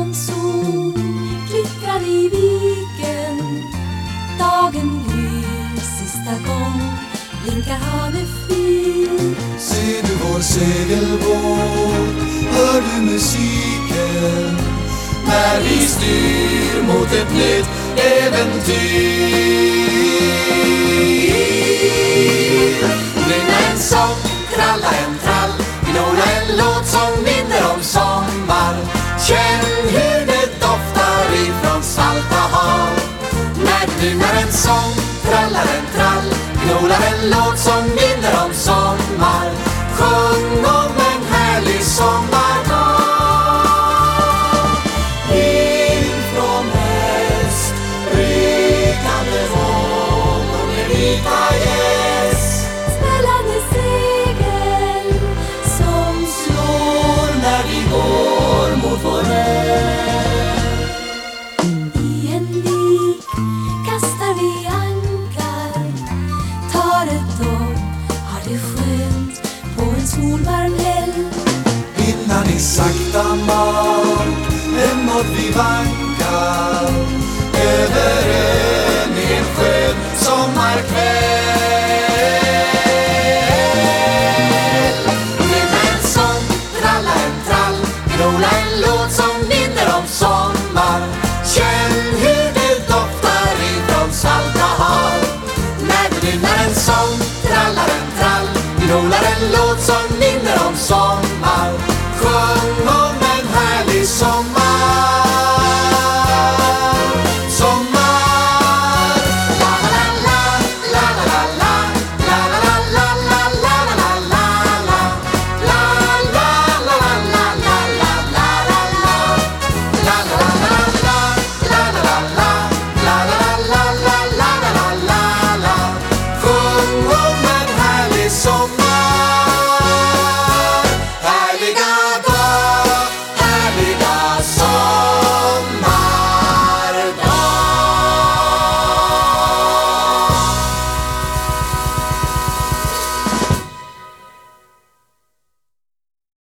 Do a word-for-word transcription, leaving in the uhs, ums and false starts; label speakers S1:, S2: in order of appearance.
S1: en sol glittrar i viken. Dagen gryr sista gång, blinkar havefyr.
S2: Ser du vår segelbåt, hör du musiken, när vi styr mot ett nytt äventyr. Nynna en sång, tralla en trall, gnåla en låt som minner om sommar. Känn hur det doftar ifrån salta hav. När du nynnar en sång, trallar en trall, gnålar en låt som minner om sommar. Sjung om en härlig sommardag. In från öst, rykande vågor med vita gäss.
S1: Smällande segel som
S2: Slår när vi går mot vår ö.
S1: i en vik kastar vi ankar. Tar ett dopp, har det skönt på en solvarm helg.
S2: Innan i sakta mat, hemåt vi vankar, över ön i en skön sommarkväll. Nynna en sång, tralla en trall, gnåla en låt som minner om sommar. Känn hur det doftar ifrån salta hav. När du nynnar en sång, trallar en trall, gnålar en låt som minner om sommar. Sjung om en härlig sommar.